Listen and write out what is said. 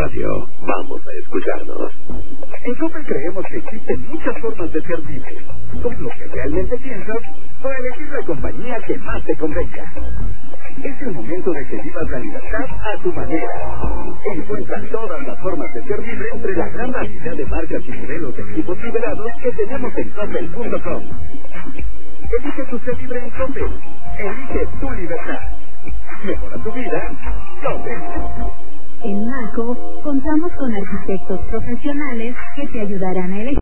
Radio. Vamos a escucharnos. En Coppel creemos que existen muchas formas de ser libre. Con lo que realmente piensas, o elegir la compañía que más te convenga. Es el momento de que vivas la libertad a tu manera. Encuentra todas las formas de ser libre entre la gran variedad de marcas y modelos de equipos liberados que tenemos en Coppel.com. Elige tu ser libre en Coppel. Elige tu libertad. Mejora tu vida. Coppel. En Maco contamos con arquitectos profesionales que te ayudarán a elegir